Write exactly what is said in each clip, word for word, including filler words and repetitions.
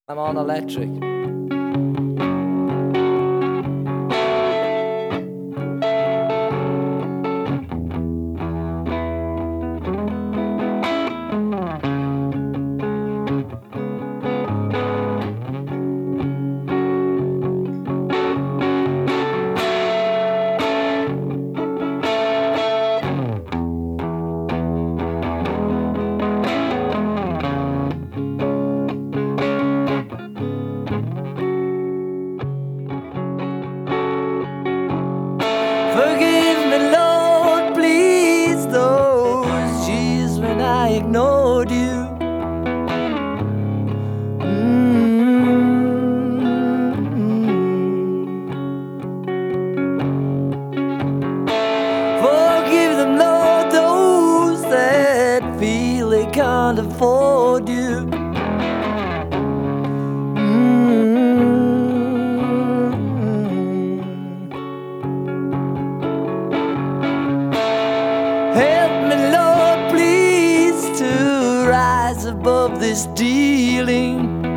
I'm on electric. Forgive me, Lord, please, those years when I ignored you. Mm-hmm. Forgive them, Lord, those that feel they can't afford you. Help me, Lord, please, to rise above this dealing.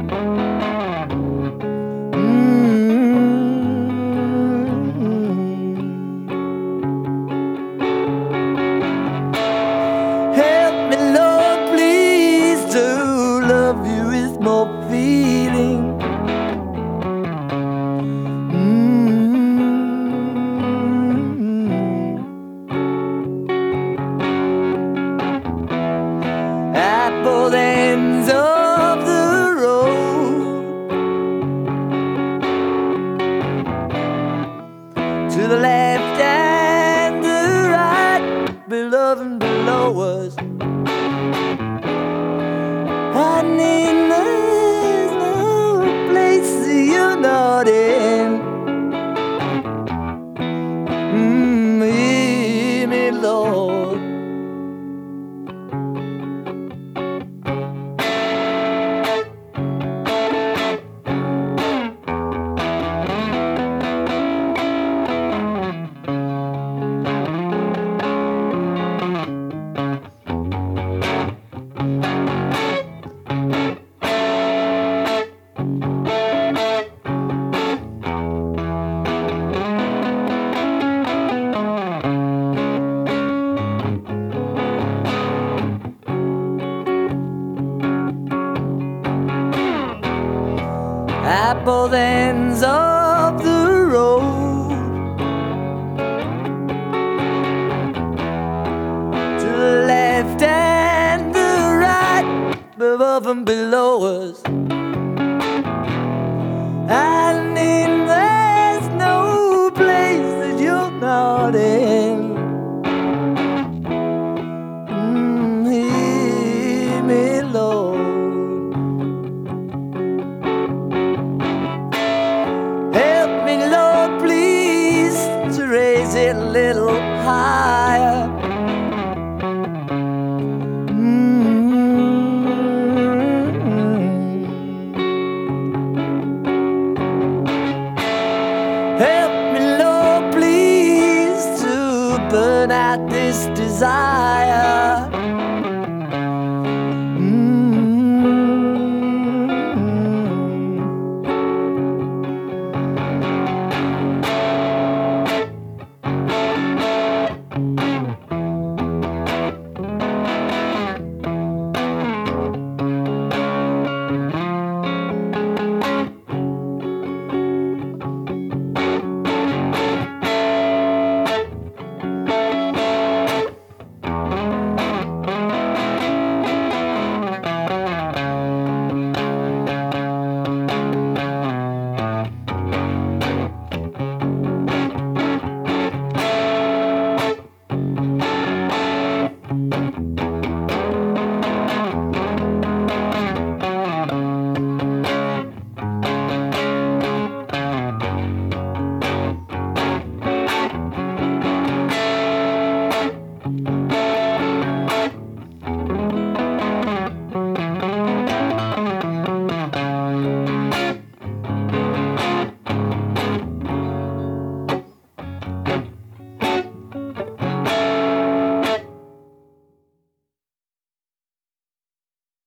Mm-hmm. Help me, Lord, please, to love you with more feeling. At both ends of the road, to the left and the right, below and below us. I need there's no place that you're not in. Mm, hear me, Lord. At both ends of the road, to the left and the right, above and below us. And in there's no place that you're not in. Mm, hear me, Lord. Raise it a little higher. Mm-hmm. Help me, Lord, please, to burn out this desire.